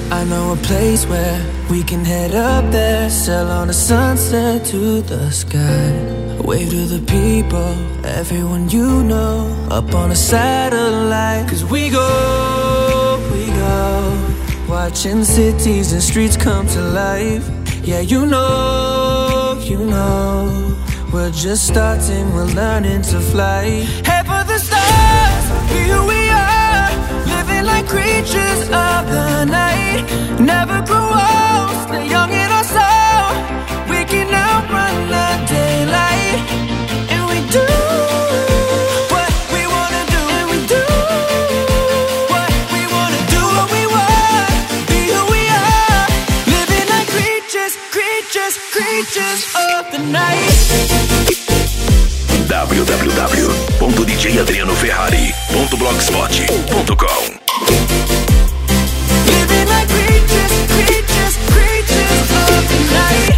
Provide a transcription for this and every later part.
I know a place where we can head up there, sail on a sunset to the sky. Wave to the people, everyone you know, up on a satellite. 'Cause we go, watching cities and streets come to life. Yeah, you know, we're just starting, we're learning to fly. Head for the stars, here we are, living like creatures of the night. Never grow old, stay young in our soul. We can outrun the daylight. And we do what we wanna do. And we do what we wanna do. What we want, be who we are. Living like creatures of the night. www.djadrianoferrari.blogspot.com. Living like creatures of the night.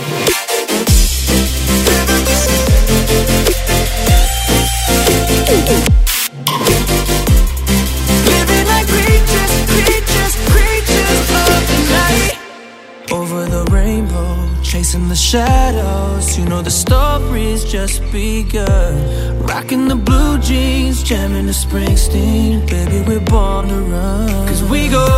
Living like creatures of the night. Over the rainbow, chasing the shadows. You know the story's just begun. Rocking the blue jeans, jamming the Springsteen. Baby, we're born to run. 'Cause we go,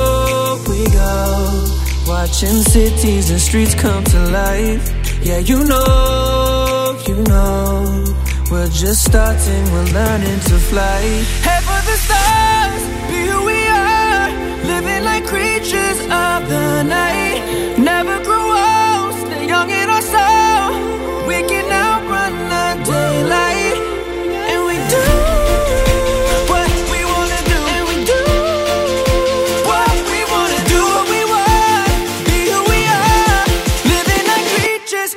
watching cities and streets come to life. Yeah, you know, we're just starting, we're learning to fly. Head for the stars, be who we are. Living like creatures of the night. Never grow old, stay young in our soul. We can outrun the daylight. And we do what we wanna do. And we do what we wanna do. What we want, be who we are. Living like creatures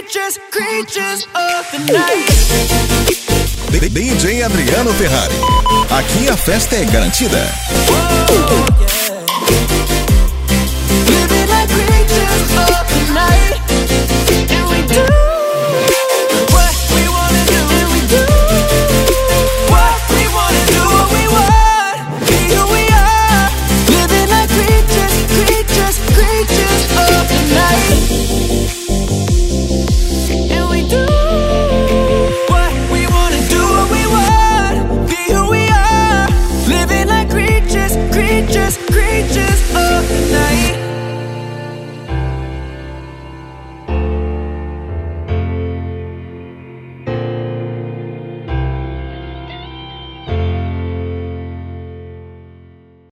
of the night. DJ Adriano Ferrari. Aqui a festa é garantida. Whoa, yeah. Living like creatures of